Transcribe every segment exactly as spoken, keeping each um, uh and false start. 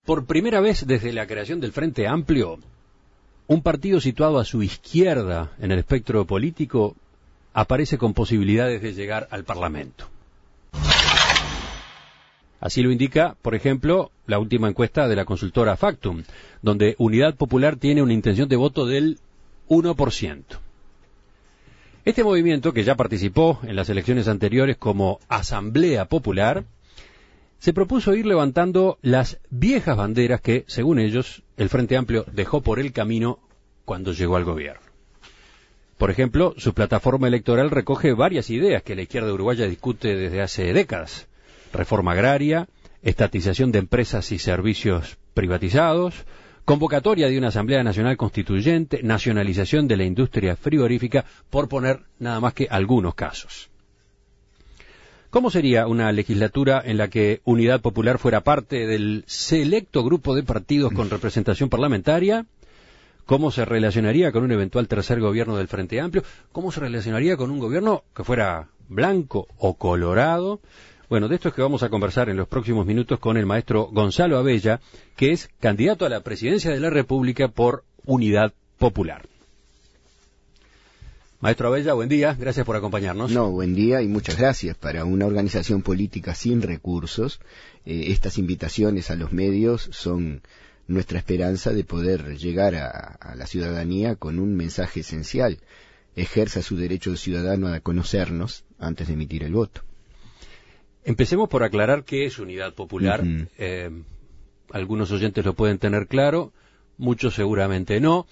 Por primera vez desde la creación del Frente Amplio, un partido situado a su izquierda en el espectro político aparece con posibilidades de llegar al Parlamento. Así lo indica, por ejemplo, la última encuesta de la consultora Factum, donde Unidad Popular tiene una intención de voto del uno por ciento. Este movimiento, que ya participó en las elecciones anteriores como Asamblea Popular, se propuso ir levantando las viejas banderas que, según ellos, el Frente Amplio dejó por el camino cuando llegó al gobierno. Por ejemplo, su plataforma electoral recoge varias ideas que la izquierda uruguaya discute desde hace décadas: reforma agraria, estatización de empresas y servicios privatizados, convocatoria de una Asamblea Nacional Constituyente, nacionalización de la industria frigorífica, por poner nada más que algunos casos. ¿Cómo sería una legislatura en la que Unidad Popular fuera parte del selecto grupo de partidos con representación parlamentaria? ¿Cómo se relacionaría con un eventual tercer gobierno del Frente Amplio? ¿Cómo se relacionaría con un gobierno que fuera blanco o colorado? Bueno, de esto es que vamos a conversar en los próximos minutos con el maestro Gonzalo Abella, que es candidato a la presidencia de la República por Unidad Popular. Maestro Abella, buen día, gracias por acompañarnos. No, buen día y muchas gracias. Para una organización política sin recursos, eh, estas invitaciones a los medios son nuestra esperanza de poder llegar a, a la ciudadanía con un mensaje esencial: ejerza su derecho de ciudadano a conocernos antes de emitir el voto. Empecemos por aclarar qué es Unidad Popular. Uh-huh. Eh, algunos oyentes lo pueden tener claro, muchos seguramente no.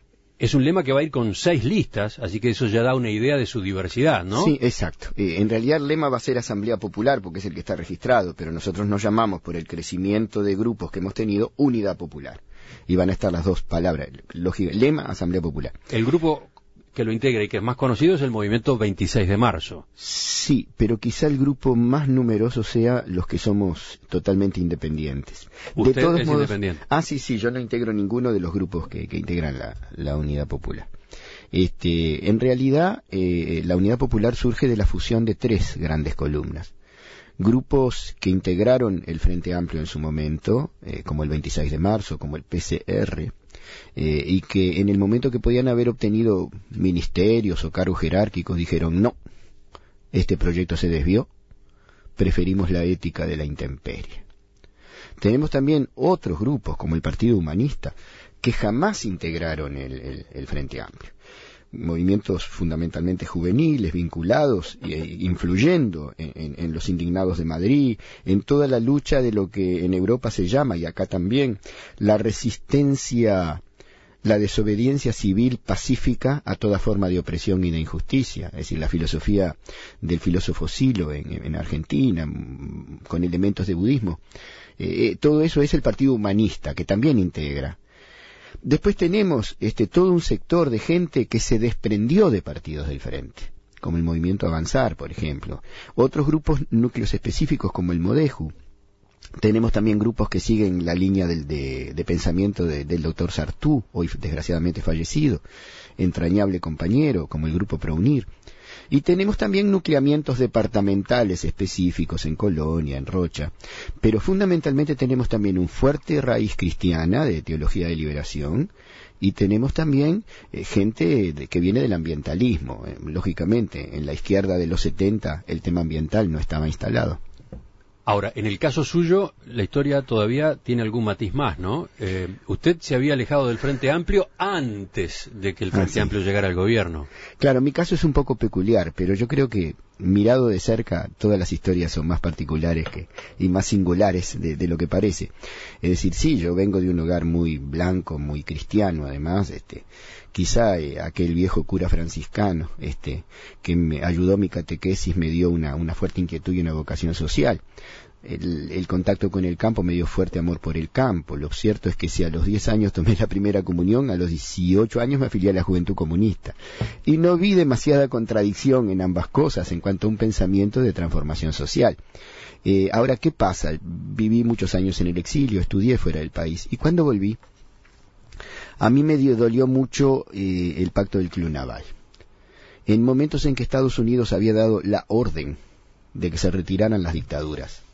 Es un lema que va a ir con seis listas, así que eso ya da una idea de su diversidad, ¿no? Sí, exacto. Eh, en realidad el lema va a ser Asamblea Popular, porque es el que está registrado, pero nosotros nos llamamos, por el crecimiento de grupos que hemos tenido, Unidad Popular. Y van a estar las dos palabras, lógica, lema, Asamblea Popular. El grupo que lo integra y que es más conocido es el Movimiento veintiséis de marzo. Sí, pero quizá el grupo más numeroso sea los que somos totalmente independientes. ¿Usted de todos es modos, independiente? Ah, sí, sí, yo no integro ninguno de los grupos que, que integran la, la Unidad Popular. Este, en realidad, eh, la Unidad Popular surge de la fusión de tres grandes columnas. Grupos que integraron el Frente Amplio en su momento, eh, como el veintiséis de marzo, como el P C R, eh, y que en el momento que podían haber obtenido ministerios o cargos jerárquicos dijeron: no, este proyecto se desvió, preferimos la ética de la intemperie. Tenemos también otros grupos, como el Partido Humanista, que jamás integraron el, el, el Frente Amplio. Movimientos fundamentalmente juveniles, vinculados e influyendo en, en, en los indignados de Madrid, en toda la lucha de lo que en Europa se llama, y acá también, la resistencia, la desobediencia civil pacífica a toda forma de opresión y de injusticia. Es decir, la filosofía del filósofo Silo en, en Argentina, con elementos de budismo. Eh, todo eso es el Partido Humanista, que también integra. Después tenemos este, todo un sector de gente que se desprendió de partidos del Frente, como el Movimiento Avanzar, por ejemplo. Otros grupos, núcleos específicos, como el Modeju. Tenemos también grupos que siguen la línea del, de, de pensamiento de, del doctor Sartú, hoy desgraciadamente fallecido, entrañable compañero, como el Grupo Prounir. Y tenemos también nucleamientos departamentales específicos en Colonia, en Rocha, pero fundamentalmente tenemos también un fuerte raíz cristiana de teología de liberación, y tenemos también eh, gente de, que viene del ambientalismo. Eh, lógicamente, en la izquierda de los setenta el tema ambiental no estaba instalado. Ahora, en el caso suyo, la historia todavía tiene algún matiz más, ¿no? Eh, usted se había alejado del Frente Amplio antes de que el Frente ah, sí. Amplio llegara al gobierno. Claro, mi caso es un poco peculiar, pero yo creo que, mirado de cerca, todas las historias son más particulares que y más singulares de, de lo que parece. Es decir, sí, yo vengo de un hogar muy blanco, muy cristiano, además, este, quizá eh, aquel viejo cura franciscano, este, que me ayudó a mi catequesis, me dio una, una fuerte inquietud y una vocación social. El, el contacto con el campo me dio fuerte amor por el campo. Lo cierto es que si a los diez años tomé la primera comunión, a los dieciocho años me afilié a la Juventud Comunista. Y no vi demasiada contradicción en ambas cosas en cuanto a un pensamiento de transformación social. Eh, ahora, ¿qué pasa? Viví muchos años en el exilio, estudié fuera del país. Y cuando volví, a mí me dio, dolió mucho eh, el pacto del Club Naval. En momentos en que Estados Unidos había dado la orden de que se retiraran las dictaduras,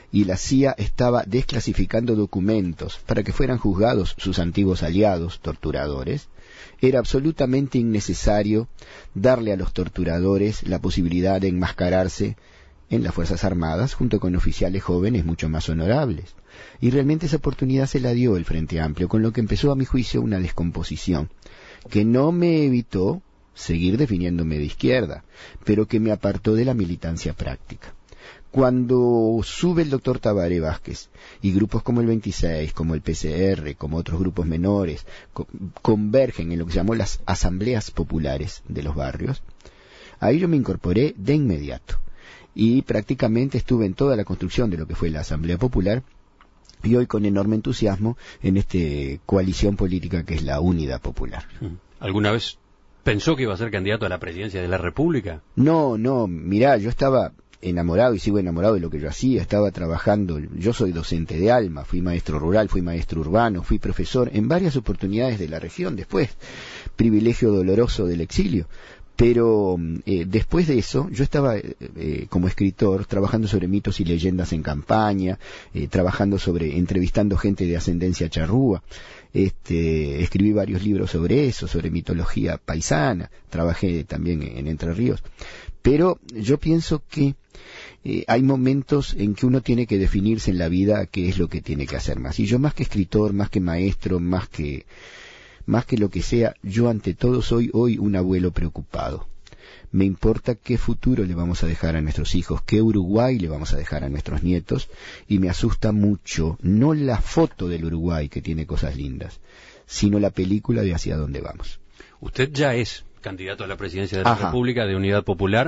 y la C I A estaba desclasificando documentos para que fueran juzgados sus antiguos aliados, torturadores, era absolutamente innecesario darle a los torturadores la posibilidad de enmascararse en las Fuerzas Armadas junto con oficiales jóvenes mucho más honorables. Y realmente esa oportunidad se la dio el Frente Amplio, con lo que empezó a mi juicio una descomposición que no me evitó seguir definiéndome de izquierda, pero que me apartó de la militancia práctica. Cuando sube el doctor Tabaré Vázquez y grupos como el veintiséis, como el P C R, como otros grupos menores, co- convergen en lo que se llamó las asambleas populares de los barrios, ahí yo me incorporé de inmediato y prácticamente estuve en toda la construcción de lo que fue la Asamblea Popular y hoy con enorme entusiasmo en esta coalición política que es la Unidad Popular. ¿Alguna vez pensó que iba a ser candidato a la presidencia de la República? No, no, mirá, yo estaba enamorado y sigo enamorado de lo que yo hacía, estaba trabajando, yo soy docente de alma, fui maestro rural, fui maestro urbano, fui profesor en varias oportunidades de la región después, privilegio doloroso del exilio, pero eh, después de eso yo estaba eh, como escritor trabajando sobre mitos y leyendas en campaña, eh, trabajando sobre, entrevistando gente de ascendencia charrúa, este, escribí varios libros sobre eso, sobre mitología paisana, trabajé también en Entre Ríos, pero yo pienso que Eh, hay momentos en que uno tiene que definirse en la vida qué es lo que tiene que hacer más. Y yo más que escritor, más que maestro, más que, más que lo que sea, yo ante todo soy hoy un abuelo preocupado. Me importa qué futuro le vamos a dejar a nuestros hijos, qué Uruguay le vamos a dejar a nuestros nietos, y me asusta mucho, no la foto del Uruguay que tiene cosas lindas, sino la película de hacia dónde vamos. Usted ya es candidato a la presidencia de la Ajá. República de Unidad Popular.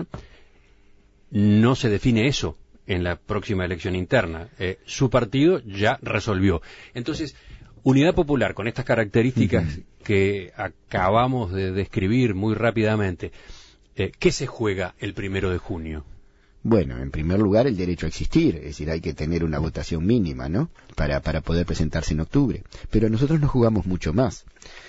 No se define eso en la próxima elección interna. Eh, su partido ya resolvió. Entonces, Unidad Popular, con estas características uh-huh. que acabamos de describir muy rápidamente, eh, ¿qué se juega el primero de junio? Bueno, en primer lugar, el derecho a existir, es decir, hay que tener una votación mínima, ¿no?, para, para poder presentarse en octubre. Pero nosotros nos jugamos mucho más.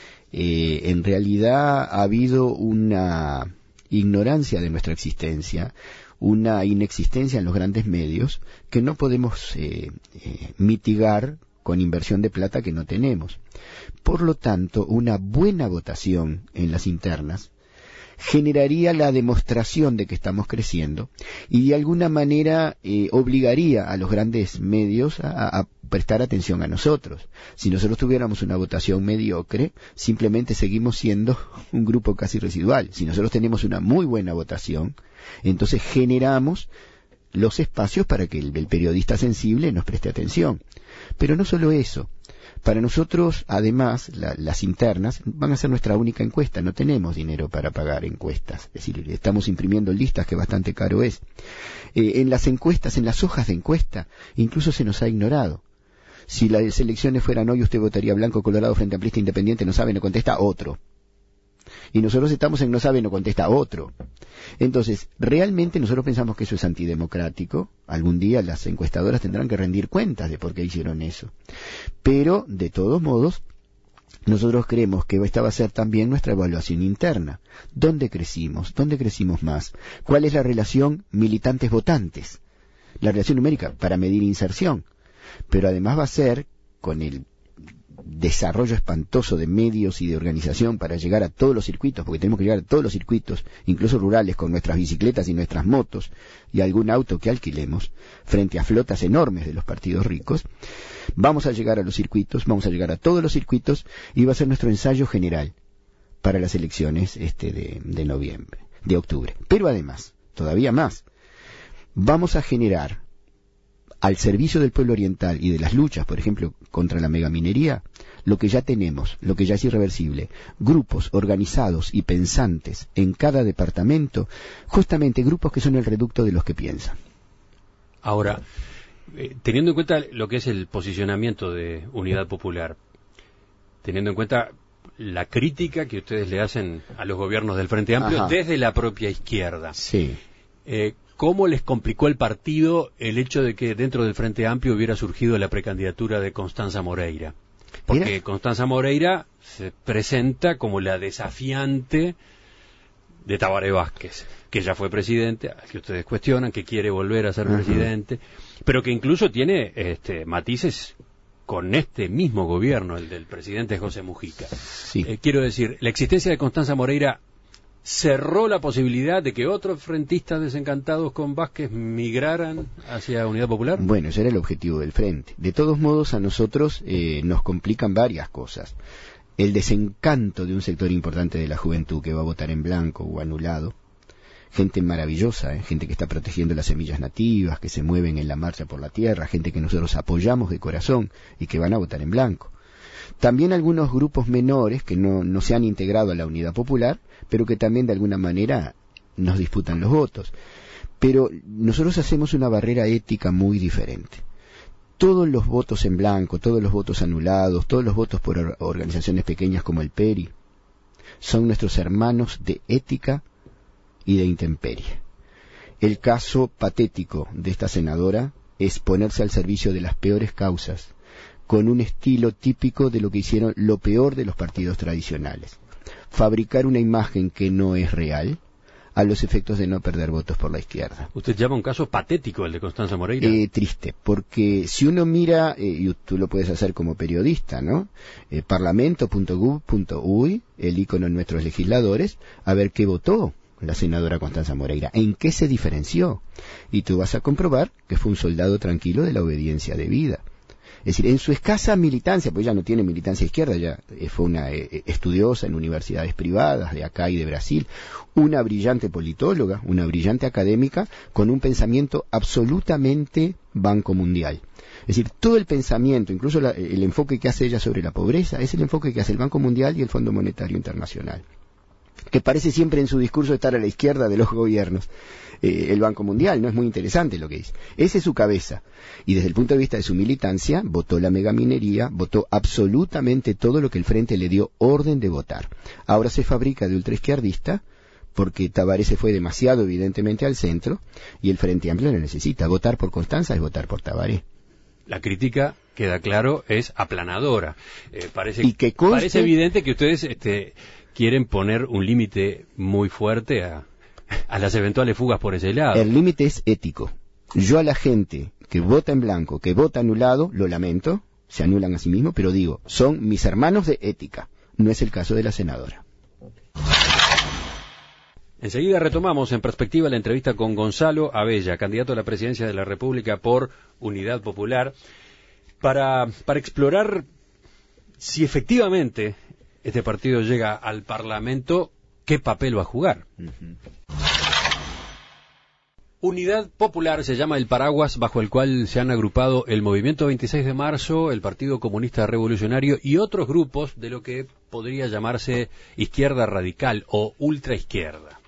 Eh, en realidad ha habido una ignorancia de nuestra existencia, una inexistencia en los grandes medios que no podemos eh, eh, mitigar con inversión de plata que no tenemos. Por lo tanto, una buena votación en las internas generaría la demostración de que estamos creciendo y de alguna manera eh, obligaría a los grandes medios a, a prestar atención a nosotros. Si nosotros tuviéramos una votación mediocre, simplemente seguimos siendo un grupo casi residual. Si nosotros tenemos una muy buena votación, entonces generamos los espacios para que el, el periodista sensible nos preste atención. Pero no solo eso. Para nosotros, además, la, las internas van a ser nuestra única encuesta. No tenemos dinero para pagar encuestas. Es decir, estamos imprimiendo listas, que bastante caro es. Eh, en las encuestas, en las hojas de encuesta, incluso se nos ha ignorado. Si las elecciones fueran hoy, usted votaría blanco, colorado, frente amplista, independiente, no sabe, no contesta, otro. Y nosotros estamos en no sabe, no contesta, otro. Entonces, realmente nosotros pensamos que eso es antidemocrático. Algún día las encuestadoras tendrán que rendir cuentas de por qué hicieron eso. Pero, de todos modos, nosotros creemos que esta va a ser también nuestra evaluación interna. ¿Dónde crecimos? ¿Dónde crecimos más? ¿Cuál es la relación militantes-votantes? La relación numérica para medir inserción. Pero además va a ser, con el desarrollo espantoso de medios y de organización para llegar a todos los circuitos, porque tenemos que llegar a todos los circuitos, incluso rurales, con nuestras bicicletas y nuestras motos y algún auto que alquilemos, frente a flotas enormes de los partidos ricos. Vamos a llegar a los circuitos, vamos a llegar a todos los circuitos y va a ser nuestro ensayo general para las elecciones este de, de noviembre, de octubre. Pero además, todavía más, vamos a generar al servicio del pueblo oriental y de las luchas, por ejemplo, contra la megaminería, lo que ya tenemos, lo que ya es irreversible, grupos organizados y pensantes en cada departamento, justamente grupos que son el reducto de los que piensan. Ahora, eh, teniendo en cuenta lo que es el posicionamiento de Unidad Popular, teniendo en cuenta la crítica que ustedes le hacen a los gobiernos del Frente Amplio Ajá. desde la propia izquierda, sí. eh, ¿cómo les complicó el partido el hecho de que dentro del Frente Amplio hubiera surgido la precandidatura de Constanza Moreira? Porque Mira. Constanza Moreira se presenta como la desafiante de Tabaré Vázquez, que ya fue presidente, que ustedes cuestionan, que quiere volver a ser uh-huh. presidente, pero que incluso tiene este, matices con este mismo gobierno, el del presidente José Mujica. Sí. Eh, quiero decir, la existencia de Constanza Moreira cerró la posibilidad de que otros frentistas desencantados con Vázquez migraran hacia Unidad Popular. Bueno, ese era el objetivo del frente. De todos modos, a nosotros eh, nos complican varias cosas. El desencanto de un sector importante de la juventud que va a votar en blanco o anulado. Gente maravillosa, ¿eh? Gente que está protegiendo las semillas nativas, que se mueven en la marcha por la tierra, gente que nosotros apoyamos de corazón y que van a votar en blanco. También algunos grupos menores que no, no se han integrado a la Unidad Popular, pero que también de alguna manera nos disputan los votos. Pero nosotros hacemos una barrera ética muy diferente. Todos los votos en blanco, todos los votos anulados, todos los votos por or- organizaciones pequeñas como el P E R I, son nuestros hermanos de ética y de intemperie. El caso patético de esta senadora es ponerse al servicio de las peores causas, con un estilo típico de lo que hicieron lo peor de los partidos tradicionales. Fabricar una imagen que no es real, a los efectos de no perder votos por la izquierda. ¿Usted llama un caso patético el de Constanza Moreira? Eh, triste, porque si uno mira, eh, y tú lo puedes hacer como periodista, ¿no? Eh, parlamento punto gov punto uy, el ícono de nuestros legisladores, a ver qué votó la senadora Constanza Moreira, en qué se diferenció. Y tú vas a comprobar que fue un soldado tranquilo de la obediencia debida. Es decir, en su escasa militancia, pues ella no tiene militancia izquierda, ya fue una eh, estudiosa en universidades privadas de acá y de Brasil, una brillante politóloga, una brillante académica, con un pensamiento absolutamente Banco Mundial. Es decir, todo el pensamiento, incluso la, el enfoque que hace ella sobre la pobreza, es el enfoque que hace el Banco Mundial y el Fondo Monetario Internacional, que parece siempre en su discurso estar a la izquierda de los gobiernos. Eh, el Banco Mundial, no es muy interesante lo que dice. Esa es su cabeza. Y desde el punto de vista de su militancia, votó la megaminería, votó absolutamente todo lo que el Frente le dio orden de votar. Ahora se fabrica de ultraizquierdista, porque Tabaré se fue demasiado evidentemente al centro, y el Frente Amplio lo necesita. Votar por Constanza es votar por Tabaré. La crítica, queda claro, es aplanadora. Eh, parece, y que conste, parece evidente que ustedes este, quieren poner un límite muy fuerte a, a las eventuales fugas por ese lado. El límite es ético. Yo a la gente que vota en blanco, que vota anulado, lo lamento, se anulan a sí mismos, pero digo, son mis hermanos de ética. No es el caso de la senadora. Enseguida retomamos en perspectiva la entrevista con Gonzalo Abella, candidato a la presidencia de la República por Unidad Popular, para, para explorar si efectivamente este partido llega al Parlamento, ¿qué papel va a jugar? Uh-huh. Unidad Popular se llama el paraguas bajo el cual se han agrupado el Movimiento veintiséis de marzo, el Partido Comunista Revolucionario y otros grupos de lo que podría llamarse izquierda radical o ultraizquierda.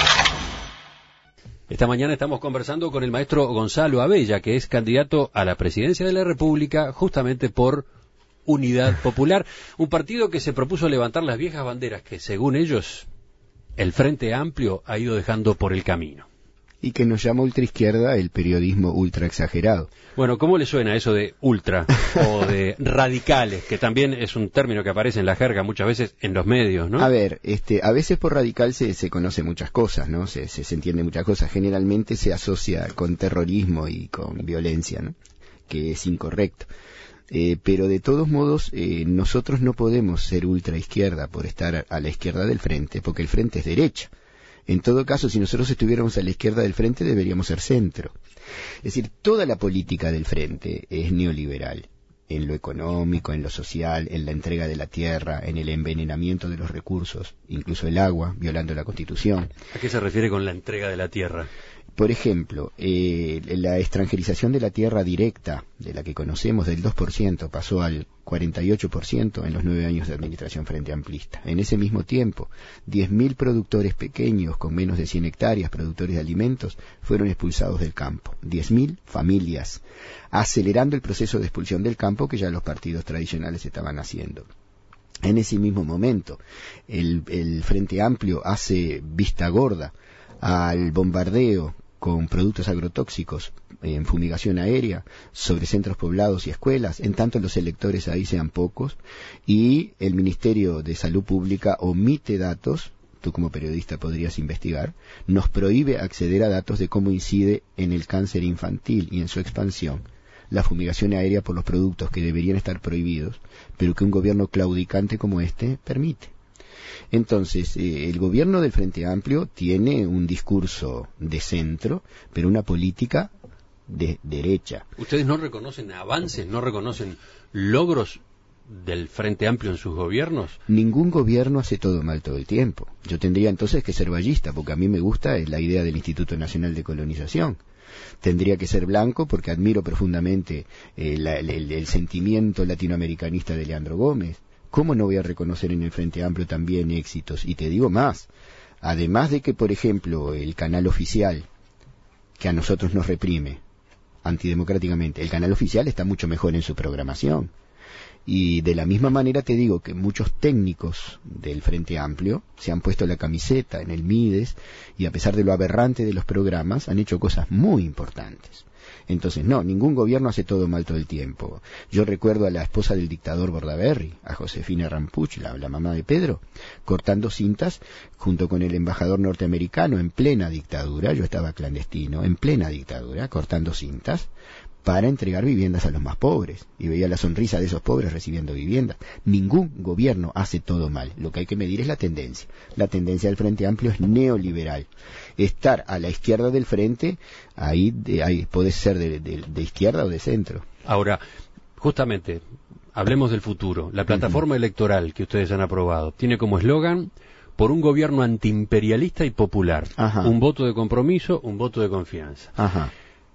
Esta mañana estamos conversando con el maestro Gonzalo Abella, que es candidato a la presidencia de la República justamente por Unidad Popular, un partido que se propuso levantar las viejas banderas que, según ellos, el Frente Amplio ha ido dejando por el camino. Y que nos llama ultraizquierda el periodismo ultra exagerado. Bueno, ¿cómo le suena eso de ultra o de radicales, que también es un término que aparece en la jerga muchas veces en los medios, ¿no? A ver, este, a veces por radical se, se conoce muchas cosas, ¿no? Se, se, se entiende muchas cosas. Generalmente se asocia con terrorismo y con violencia, ¿no? Que es incorrecto. Eh, pero de todos modos, eh, nosotros no podemos ser ultraizquierda por estar a la izquierda del frente, porque el frente es derecha. En todo caso, si nosotros estuviéramos a la izquierda del frente, deberíamos ser centro. Es decir, toda la política del frente es neoliberal, en lo económico, en lo social, en la entrega de la tierra, en el envenenamiento de los recursos, incluso el agua, violando la Constitución. ¿A qué se refiere con la entrega de la tierra? Por ejemplo, eh, la extranjerización de la tierra directa, de la que conocemos del dos por ciento, pasó al cuarenta y ocho por ciento en los nueve años de administración frente amplista. En ese mismo tiempo, diez mil productores pequeños con menos de cien hectáreas, productores de alimentos, fueron expulsados del campo. diez mil familias, acelerando el proceso de expulsión del campo que ya los partidos tradicionales estaban haciendo. En ese mismo momento, el, el Frente Amplio hace vista gorda al bombardeo con productos agrotóxicos en fumigación aérea sobre centros poblados y escuelas, en tanto los electores ahí sean pocos, y el Ministerio de Salud Pública omite datos tú como periodista podrías investigar, nos prohíbe acceder a datos de cómo incide en el cáncer infantil y en su expansión la fumigación aérea por los productos que deberían estar prohibidos, pero que un gobierno claudicante como este permite. Entonces, eh, el gobierno del Frente Amplio tiene un discurso de centro, pero una política de derecha. ¿Ustedes no reconocen avances, no reconocen logros del Frente Amplio en sus gobiernos? Ningún gobierno hace todo mal todo el tiempo. Yo tendría entonces que ser vallista, porque a mí me gusta la idea del Instituto Nacional de Colonización. Tendría que ser blanco porque admiro profundamente eh, la, el, el sentimiento latinoamericanista de Leandro Gómez. ¿Cómo no voy a reconocer en el Frente Amplio también éxitos? Y te digo más, además de que, por ejemplo, el canal oficial, que a nosotros nos reprime antidemocráticamente, el canal oficial está mucho mejor en su programación. Y de la misma manera te digo que muchos técnicos del Frente Amplio se han puesto la camiseta en el Mides y a pesar de lo aberrante de los programas han hecho cosas muy importantes. Entonces, no, ningún gobierno hace todo mal todo el tiempo. Yo recuerdo a la esposa del dictador Bordaberry, a Josefina Rampuch, la, la mamá de Pedro, cortando cintas junto con el embajador norteamericano en plena dictadura. Yo estaba clandestino, en plena dictadura, cortando cintas para entregar viviendas a los más pobres, y veía la sonrisa de esos pobres recibiendo viviendas. Ningún gobierno hace todo mal. Lo que hay que medir es la tendencia. La tendencia del Frente Amplio es neoliberal. Estar a la izquierda del frente, ahí, de, ahí puede ser de, de, de izquierda o de centro. Ahora, justamente, hablemos del futuro. La plataforma uh-huh. electoral que ustedes han aprobado tiene como eslogan: por un gobierno antiimperialista y popular. Ajá. Un voto de compromiso, un voto de confianza. Ajá.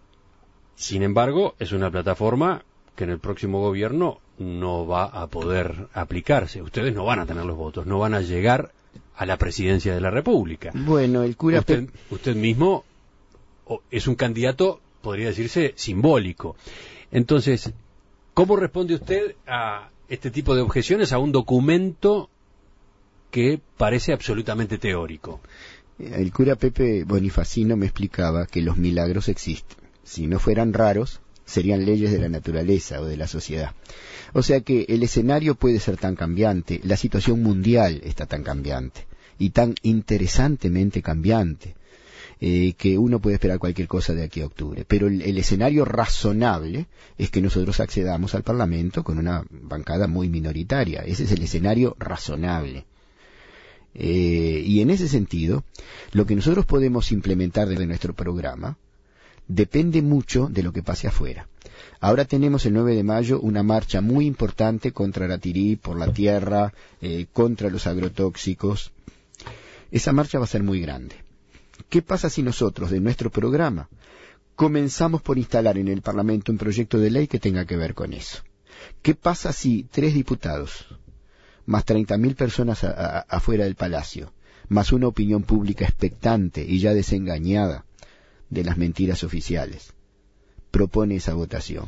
Sin embargo, es una plataforma que en el próximo gobierno no va a poder aplicarse. Ustedes no van a tener los votos, no van a llegar a la presidencia de la República. Bueno, el cura... Usted, usted mismo es un candidato, podría decirse, simbólico. Entonces, ¿cómo responde usted a este tipo de objeciones a un documento que parece absolutamente teórico? El cura Pepe Bonifacino me explicaba que los milagros existen. Si no fueran raros, serían leyes de la naturaleza o de la sociedad. O sea que el escenario puede ser tan cambiante, la situación mundial está tan cambiante y tan interesantemente cambiante, eh, que uno puede esperar cualquier cosa de aquí a octubre. Pero el, el escenario razonable es que nosotros accedamos al Parlamento con una bancada muy minoritaria. Ese es el escenario razonable. Eh, y en ese sentido, lo que nosotros podemos implementar desde nuestro programa depende mucho de lo que pase afuera. Ahora tenemos el nueve de mayo una marcha muy importante contra Aratirí, por la tierra, eh, contra los agrotóxicos. Esa marcha va a ser muy grande. ¿Qué pasa si nosotros, de nuestro programa, comenzamos por instalar en el Parlamento un proyecto de ley que tenga que ver con eso? ¿Qué pasa si tres diputados, más treinta mil personas a, a, afuera del Palacio, más una opinión pública expectante y ya desengañada de las mentiras oficiales, propone esa votación?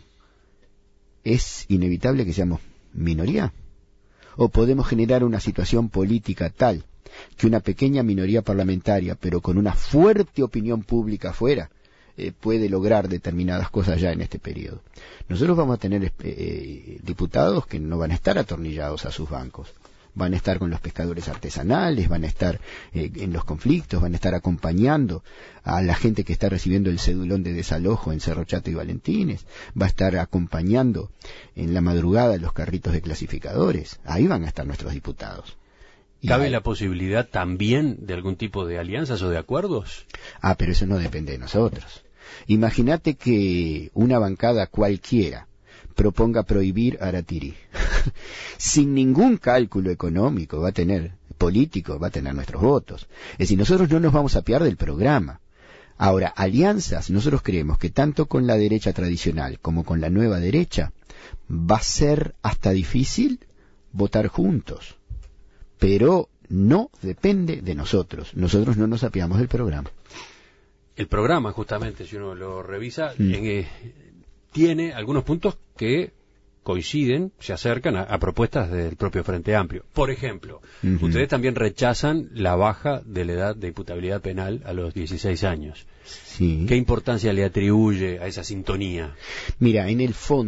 ¿Es inevitable que seamos minoría? ¿O podemos generar una situación política tal que una pequeña minoría parlamentaria, pero con una fuerte opinión pública afuera, eh, puede lograr determinadas cosas ya en este periodo? Nosotros vamos a tener eh, diputados que no van a estar atornillados a sus bancos. Van a estar con los pescadores artesanales, van a estar eh, en los conflictos, van a estar acompañando a la gente que está recibiendo el cedulón de desalojo en Cerro Chato y Valentines, va a estar acompañando en la madrugada los carritos de clasificadores. Ahí van a estar nuestros diputados. ¿Cabe la posibilidad también de algún tipo de alianzas o de acuerdos? Ah, pero eso no depende de nosotros. Imagínate que una bancada cualquiera proponga prohibir Aratirí. Sin ningún cálculo económico va a tener, político, va a tener nuestros votos. Es decir, nosotros no nos vamos a apiar del programa. Ahora, alianzas, nosotros creemos que tanto con la derecha tradicional como con la nueva derecha va a ser hasta difícil votar juntos. Pero no depende de nosotros. Nosotros no nos apiamos del programa. El programa, justamente, si uno lo revisa, mm. en, eh, tiene algunos puntos que coinciden, se acercan a, a propuestas del propio Frente Amplio. Por ejemplo, uh-huh. ustedes también rechazan la baja de la edad de imputabilidad penal a los dieciséis años. Sí. ¿Qué importancia le atribuye a esa sintonía? Mira, en el fondo,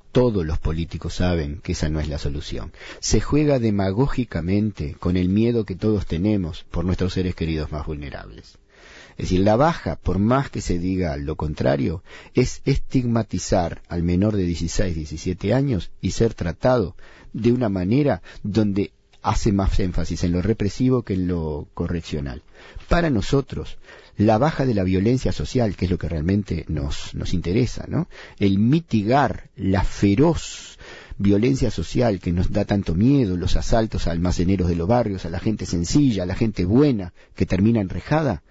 todos los políticos saben que esa no es la solución. Se juega demagógicamente con el miedo que todos tenemos por nuestros seres queridos más vulnerables. Es decir, la baja, por más que se diga lo contrario, es estigmatizar al menor de dieciséis, diecisiete años y ser tratado de una manera donde hace más énfasis en lo represivo que en lo correccional. Para nosotros, la baja de la violencia social, que es lo que realmente nos, nos interesa, ¿no? El mitigar la feroz violencia social que nos da tanto miedo, los asaltos a almaceneros de los barrios, a la gente sencilla, a la gente buena que termina enrejada,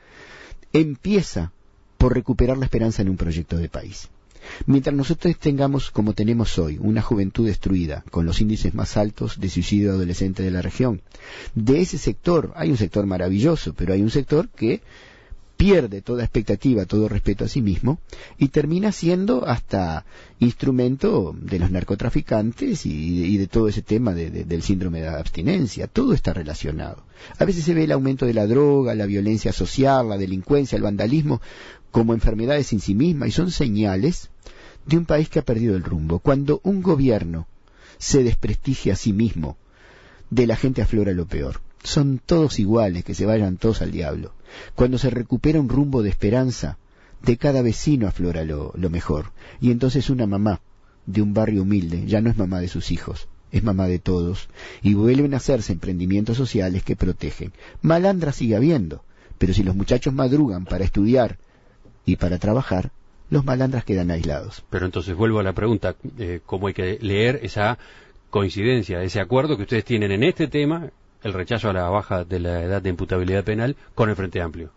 empieza por recuperar la esperanza en un proyecto de país. Mientras nosotros tengamos, como tenemos hoy, una juventud destruida, con los índices más altos de suicidio adolescente de la región, de ese sector, hay un sector maravilloso, pero hay un sector que pierde toda expectativa, todo respeto a sí mismo, y termina siendo hasta instrumento de los narcotraficantes y, y de todo ese tema de, de, del síndrome de abstinencia. Todo está relacionado. A veces se ve el aumento de la droga, la violencia social, la delincuencia, el vandalismo, como enfermedades en sí mismas, y son señales de un país que ha perdido el rumbo. Cuando un gobierno se desprestigia a sí mismo, de la gente aflora lo peor. Son todos iguales, que se vayan todos al diablo. Cuando se recupera un rumbo de esperanza, de cada vecino aflora lo, lo mejor. Y entonces una mamá de un barrio humilde ya no es mamá de sus hijos, es mamá de todos, y vuelven a hacerse emprendimientos sociales que protegen. Malandra sigue habiendo, pero si los muchachos madrugan para estudiar y para trabajar, los malandras quedan aislados. Pero entonces vuelvo a la pregunta, eh, ¿cómo hay que leer esa coincidencia, ese acuerdo que ustedes tienen en este tema, el rechazo a la baja de la edad de imputabilidad penal, con el Frente Amplio?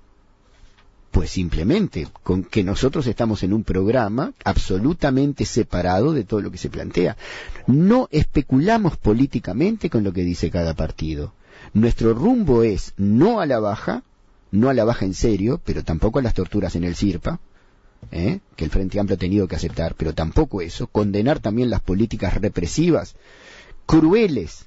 Pues simplemente con que nosotros estamos en un programa absolutamente separado de todo lo que se plantea. No especulamos políticamente con lo que dice cada partido. Nuestro rumbo es no a la baja, no a la baja en serio, pero tampoco a las torturas en el CIRPA, ¿eh? que el Frente Amplio ha tenido que aceptar, pero tampoco eso. Condenar también las políticas represivas, crueles,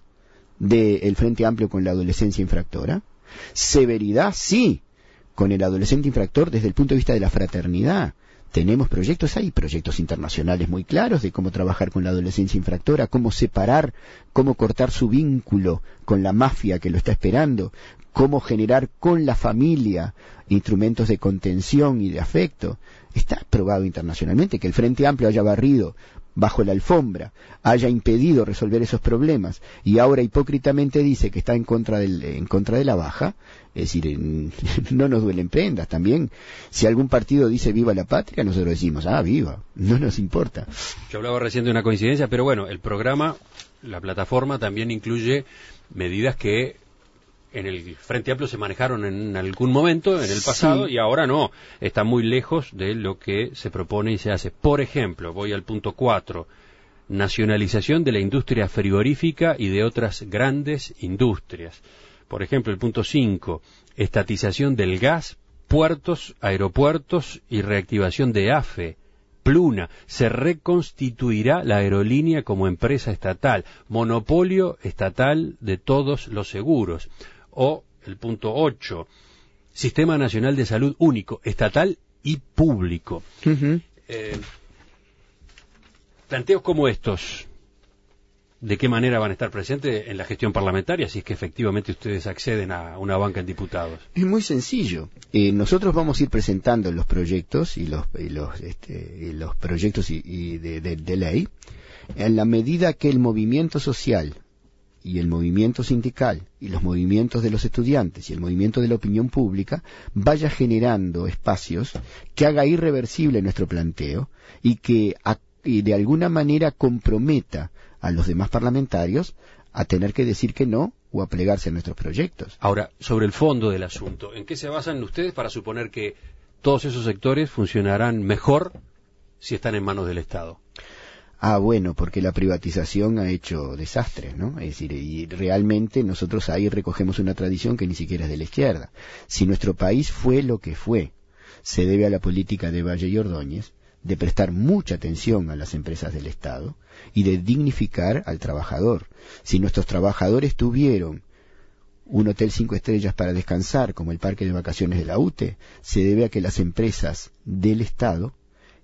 del Frente Amplio con la adolescencia infractora. Severidad, sí, con el adolescente infractor desde el punto de vista de la fraternidad. Tenemos proyectos, hay proyectos internacionales muy claros de cómo trabajar con la adolescencia infractora, cómo separar, cómo cortar su vínculo con la mafia que lo está esperando, cómo generar con la familia instrumentos de contención y de afecto. Está probado internacionalmente que el Frente Amplio haya barrido bajo la alfombra, haya impedido resolver esos problemas, y ahora hipócritamente dice que está en contra del, en contra de la baja. Es decir, en, no nos duelen prendas. También, si algún partido dice viva la patria, nosotros decimos, ah, viva, no nos importa. Yo hablaba recién de una coincidencia, pero bueno, el programa, la plataforma también incluye medidas que en el Frente Amplio se manejaron en algún momento, en el pasado, sí, y ahora no. Está muy lejos de lo que se propone y se hace. Por ejemplo, voy al punto cuatro, nacionalización de la industria frigorífica y de otras grandes industrias. Por ejemplo, el punto cinco, estatización del gas, puertos, aeropuertos y reactivación de AFE. Pluna, se reconstituirá la aerolínea como empresa estatal, monopolio estatal de todos los seguros. O el punto ocho, Sistema Nacional de Salud único, estatal y público. Uh-huh. Eh, planteos como estos, ¿de qué manera van a estar presentes en la gestión parlamentaria si es que efectivamente ustedes acceden a una banca en diputados? Es muy sencillo. Eh, nosotros vamos a ir presentando los proyectos y los, y los, este, y los proyectos y, y de, de, de ley en la medida que el movimiento social y el movimiento sindical y los movimientos de los estudiantes y el movimiento de la opinión pública vaya generando espacios que haga irreversible nuestro planteo y que a, y de alguna manera comprometa a los demás parlamentarios a tener que decir que no o a plegarse a nuestros proyectos. Ahora, sobre el fondo del asunto, ¿en qué se basan ustedes para suponer que todos esos sectores funcionarán mejor si están en manos del Estado? Ah, bueno, porque la privatización ha hecho desastres, ¿no? Es decir, y realmente nosotros ahí recogemos una tradición que ni siquiera es de la izquierda. Si nuestro país fue lo que fue, se debe a la política de Valle y Ordóñez, de prestar mucha atención a las empresas del Estado y de dignificar al trabajador. Si nuestros trabajadores tuvieron un hotel cinco estrellas para descansar, como el parque de vacaciones de la U T E, se debe a que las empresas del Estado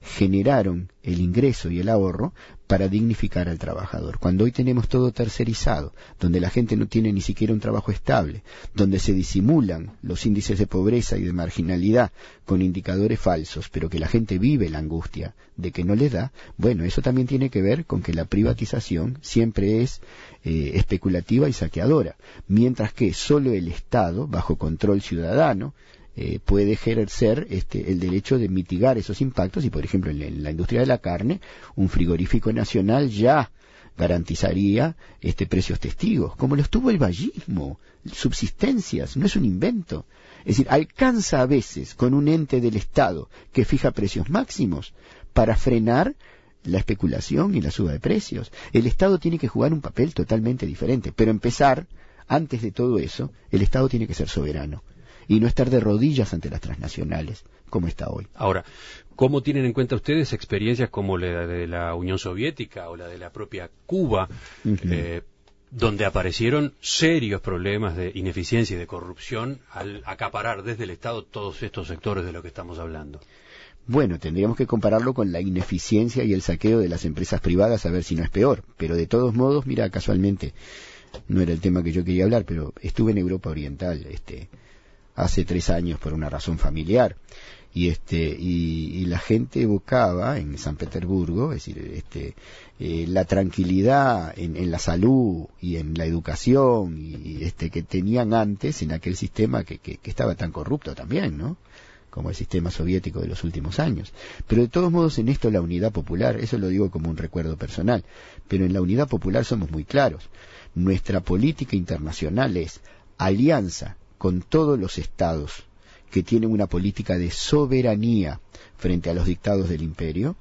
generaron el ingreso y el ahorro para dignificar al trabajador. Cuando hoy tenemos todo tercerizado, donde la gente no tiene ni siquiera un trabajo estable, donde se disimulan los índices de pobreza y de marginalidad con indicadores falsos, pero que la gente vive la angustia de que no le da, bueno, eso también tiene que ver con que la privatización siempre es eh, especulativa y saqueadora, mientras que solo el Estado, bajo control ciudadano, Eh, puede ejercer este, el derecho de mitigar esos impactos y, por ejemplo, en, en la industria de la carne, un frigorífico nacional ya garantizaría este, precios testigos, como lo estuvo el vallismo, subsistencias, no es un invento. Es decir, alcanza a veces con un ente del Estado que fija precios máximos para frenar la especulación y la suba de precios. El Estado tiene que jugar un papel totalmente diferente, pero empezar, antes de todo eso, el Estado tiene que ser soberano y no estar de rodillas ante las transnacionales, como está hoy. Ahora, ¿cómo tienen en cuenta ustedes experiencias como la de la Unión Soviética o la de la propia Cuba, uh-huh. eh, donde aparecieron serios problemas de ineficiencia y de corrupción al acaparar desde el Estado todos estos sectores de los que estamos hablando? Bueno, tendríamos que compararlo con la ineficiencia y el saqueo de las empresas privadas a ver si no es peor, pero de todos modos, mira, casualmente, no era el tema que yo quería hablar, pero estuve en Europa Oriental, este... hace tres años por una razón familiar y este y, y la gente buscaba en San Petersburgo, es decir, este eh, la tranquilidad en, en la salud y en la educación y este que tenían antes en aquel sistema que, que, que estaba tan corrupto también, ¿no? Como el sistema soviético de los últimos años. Pero de todos modos en esto la unidad popular, eso lo digo como un recuerdo personal, pero en la unidad popular somos muy claros. Nuestra política internacional es alianza con todos los estados que tienen una política de soberanía frente a los dictados del imperio,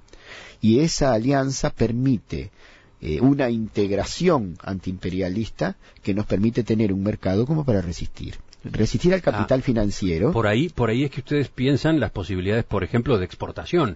y esa alianza permite eh, una integración antiimperialista que nos permite tener un mercado como para resistir. Resistir al capital ah, financiero. Por ahí, por ahí es que ustedes piensan las posibilidades, por ejemplo, de exportación.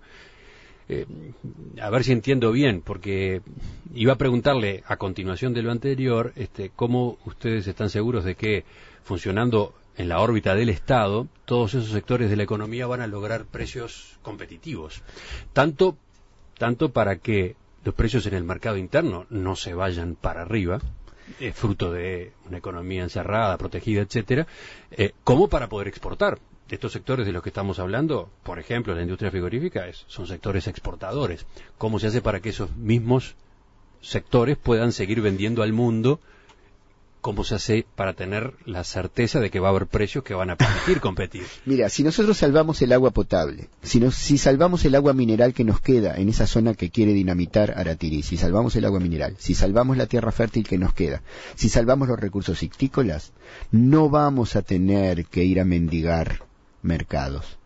Eh, a ver si entiendo bien, porque iba a preguntarle a continuación de lo anterior, este, cómo ustedes están seguros de que funcionando en la órbita del Estado, todos esos sectores de la economía van a lograr precios competitivos, tanto, tanto para que los precios en el mercado interno no se vayan para arriba, eh, fruto de una economía encerrada, protegida, etcétera, eh, como para poder exportar. Estos sectores de los que estamos hablando, por ejemplo, la industria frigorífica, es, son sectores exportadores. ¿Cómo se hace para que esos mismos sectores puedan seguir vendiendo al mundo? ¿Cómo se hace para tener la certeza de que va a haber precios que van a permitir competir? Mira, si nosotros salvamos el agua potable, si, nos, si salvamos el agua mineral que nos queda en esa zona que quiere dinamitar Aratiri, si salvamos el agua mineral, si salvamos la tierra fértil que nos queda, si salvamos los recursos ictícolas, no vamos a tener que ir a mendigar mercados.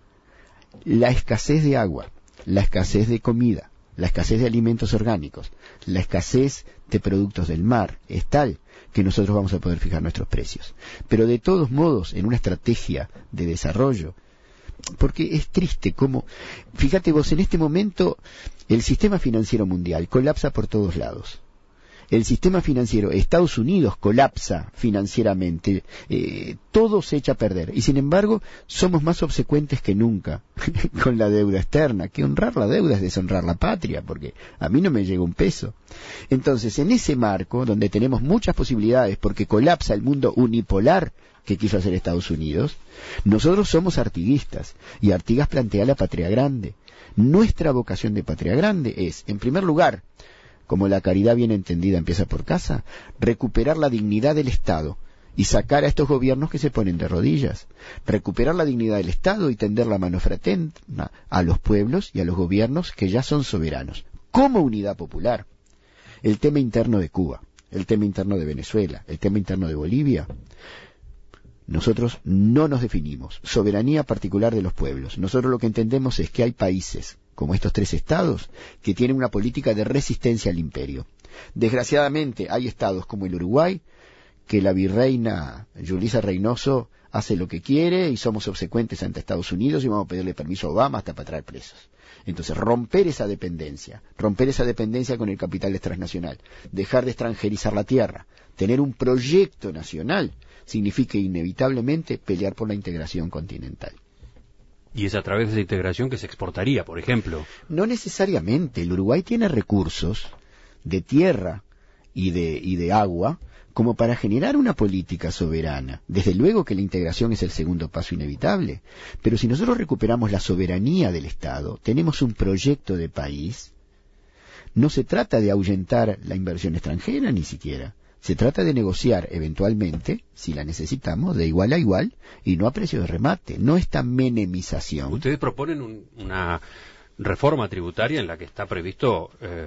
La escasez de agua, la escasez de comida, la escasez de alimentos orgánicos, la escasez de productos del mar es tal que nosotros vamos a poder fijar nuestros precios. Pero de todos modos, en una estrategia de desarrollo, porque es triste como, fíjate vos, en este momento el sistema financiero mundial colapsa por todos lados. El sistema financiero, Estados Unidos colapsa financieramente, eh, todo se echa a perder. Y sin embargo, somos más obsecuentes que nunca con la deuda externa. Que honrar la deuda es deshonrar la patria, porque a mí no me llega un peso. Entonces, en ese marco, donde tenemos muchas posibilidades, porque colapsa el mundo unipolar que quiso hacer Estados Unidos, nosotros somos artiguistas, y Artigas plantea la patria grande. Nuestra vocación de patria grande es, en primer lugar, como la caridad bien entendida empieza por casa, recuperar la dignidad del Estado y sacar a estos gobiernos que se ponen de rodillas, recuperar la dignidad del Estado y tender la mano fraterna a los pueblos y a los gobiernos que ya son soberanos, como unidad popular. El tema interno de Cuba, el tema interno de Venezuela, el tema interno de Bolivia, nosotros no nos definimos, soberanía particular de los pueblos. Nosotros lo que entendemos es que hay países como estos tres estados, que tienen una política de resistencia al imperio. Desgraciadamente hay estados como el Uruguay, que la virreina Yulisa Reynoso hace lo que quiere y somos obsecuentes ante Estados Unidos y vamos a pedirle permiso a Obama hasta para traer presos. Entonces, romper esa dependencia, romper esa dependencia con el capital transnacional, dejar de extranjerizar la tierra, tener un proyecto nacional, significa inevitablemente pelear por la integración continental. Y es a través de esa integración que se exportaría, por ejemplo. No necesariamente. El Uruguay tiene recursos de tierra y de, y de agua como para generar una política soberana. Desde luego que la integración es el segundo paso inevitable, pero si nosotros recuperamos la soberanía del Estado, tenemos un proyecto de país, no se trata de ahuyentar la inversión extranjera ni siquiera. Se trata de negociar eventualmente, si la necesitamos, de igual a igual y no a precio de remate. No esta menemización. Ustedes proponen un, una reforma tributaria en la que está previsto eh,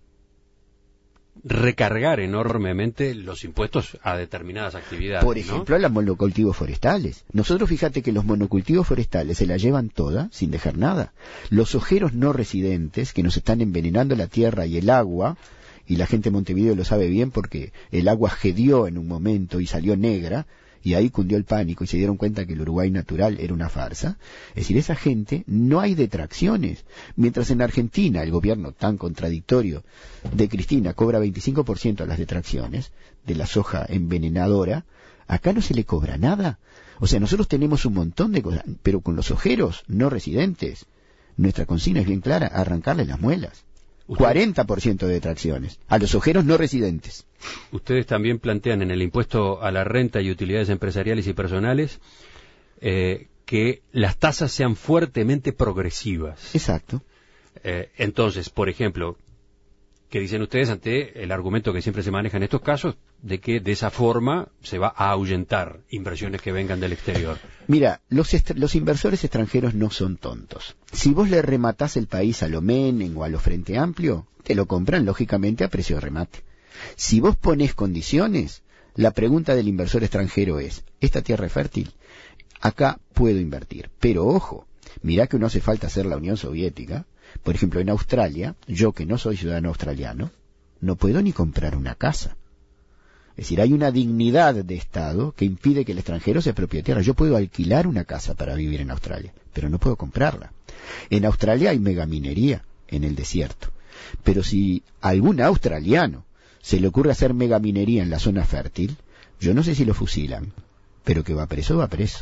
recargar enormemente los impuestos a determinadas actividades. Por ejemplo, ¿no? A los monocultivos forestales. Nosotros fíjate que los monocultivos forestales se la llevan toda sin dejar nada. Los ojeros no residentes que nos están envenenando la tierra y el agua, y la gente de Montevideo lo sabe bien porque el agua gedió en un momento y salió negra, y ahí cundió el pánico y se dieron cuenta que el Uruguay natural era una farsa. Es decir, esa gente no hay detracciones. Mientras en Argentina el gobierno tan contradictorio de Cristina cobra veinticinco por ciento de las detracciones de la soja envenenadora, acá no se le cobra nada. O sea, nosotros tenemos un montón de cosas, pero con los ojeros no residentes, nuestra consigna es bien clara, arrancarle las muelas. cuarenta por ciento de detracciones a los ojeros no residentes. Ustedes también plantean en el impuesto a la renta y utilidades empresariales y personales eh, que las tasas sean fuertemente progresivas. Exacto. Eh, entonces, por ejemplo, ¿qué dicen ustedes ante el argumento que siempre se maneja en estos casos de que de esa forma se va a ahuyentar inversiones que vengan del exterior? Mira, los, los inversores extranjeros no son tontos. Si vos le rematás el país a lo Menem o a lo Frente Amplio, te lo compran lógicamente a precio de remate. Si vos ponés condiciones, la pregunta del inversor extranjero es, ¿esta tierra es fértil? Acá puedo invertir. Pero ojo, mirá que no hace falta hacer la Unión Soviética. Por ejemplo, en Australia, yo que no soy ciudadano australiano, no puedo ni comprar una casa. Es decir, hay una dignidad de Estado que impide que el extranjero se apropie de tierra. Yo puedo alquilar una casa para vivir en Australia, pero no puedo comprarla. En Australia hay megaminería en el desierto. Pero si a algún australiano se le ocurre hacer megaminería en la zona fértil, yo no sé si lo fusilan, pero que va preso, va preso.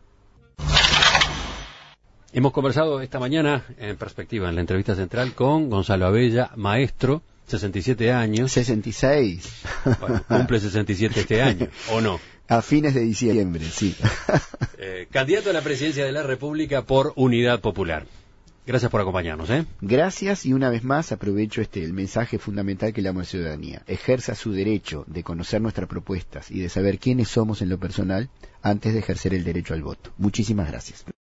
Hemos conversado esta mañana, en perspectiva, en la entrevista central, con Gonzalo Abella, maestro, sesenta y siete años. sesenta y seis. Bueno, cumple sesenta y siete este año, ¿o no? A fines de diciembre, sí. Eh, candidato a la presidencia de la República por Unidad Popular. Gracias por acompañarnos, ¿eh? Gracias, y una vez más aprovecho este el mensaje fundamental que le damos a la ciudadanía. Ejerza su derecho de conocer nuestras propuestas y de saber quiénes somos en lo personal antes de ejercer el derecho al voto. Muchísimas gracias.